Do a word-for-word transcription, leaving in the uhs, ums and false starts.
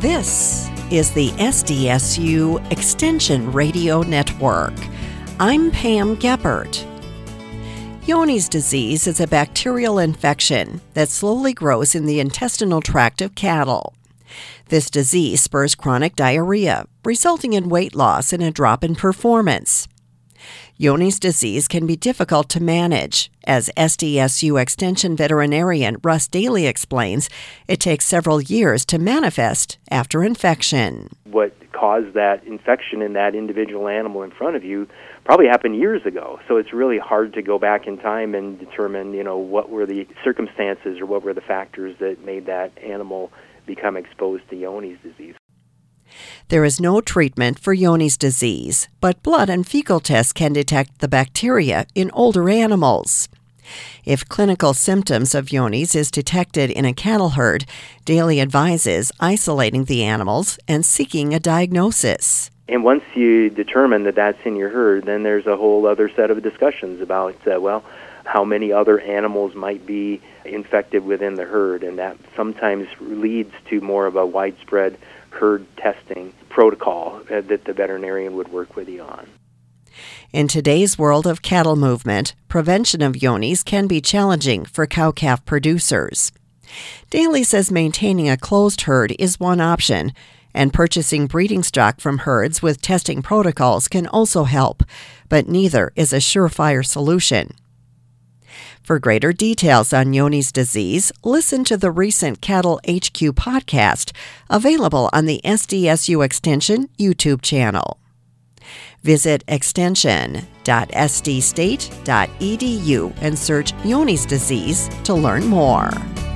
This is the S D S U Extension Radio Network. I'm Pam Geppert. Johne's disease is a bacterial infection that slowly grows in the intestinal tract of cattle. This disease spurs chronic diarrhea, resulting in weight loss and a drop in performance. Johne's disease can be difficult to manage. As S D S U Extension veterinarian Russ Daly explains, it takes several years to manifest after infection. What caused that infection in that individual animal in front of you probably happened years ago. So it's really hard to go back in time and determine, you know, what were the circumstances or what were the factors that made that animal become exposed to Johne's disease. There is no treatment for Johne's disease, but blood and fecal tests can detect the bacteria in older animals. If clinical symptoms of Johne's is detected in a cattle herd, Daly advises isolating the animals and seeking a diagnosis. And once you determine that that's in your herd, then there's a whole other set of discussions about, uh, well, how many other animals might be infected within the herd, and that sometimes leads to more of a widespread herd testing protocol uh, that the veterinarian would work with you on. In today's world of cattle movement, prevention of Johne's can be challenging for cow-calf producers. Daly says maintaining a closed herd is one option, and purchasing breeding stock from herds with testing protocols can also help, but neither is a surefire solution. For greater details on Johne's disease, listen to the recent Cattle H Q podcast, available on the S D S U Extension YouTube channel. Visit extension dot s d state dot e d u and search Johne's disease to learn more.